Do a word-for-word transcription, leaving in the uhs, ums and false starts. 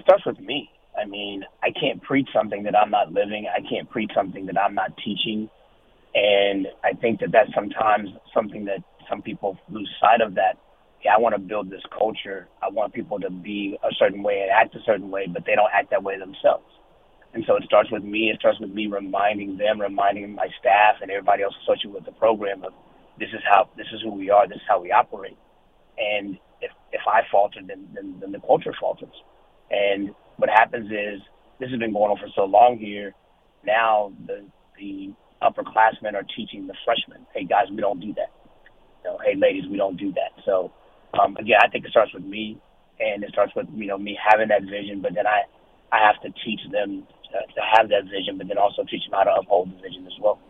starts with me. I mean, I can't preach something that I'm not living. I can't preach something that I'm not teaching. And I think that that's sometimes something that some people lose sight of, that, yeah, I want to build this culture. I want people to be a certain way and act a certain way, but they don't act that way themselves. And so it starts with me. It starts with me reminding them, reminding my staff and everybody else associated with the program of this is how, this is who we are, this is how we operate. And if if I falter, then, then, then the culture falters. And what happens is, this has been going on for so long here, now the the upperclassmen are teaching the freshmen, hey, guys, we don't do that. You know, hey, ladies, we don't do that. So, um, again, I think it starts with me, and it starts with, you know, me having that vision, but then I, I have to teach them to, to have that vision, but then also teach them how to uphold the vision as well.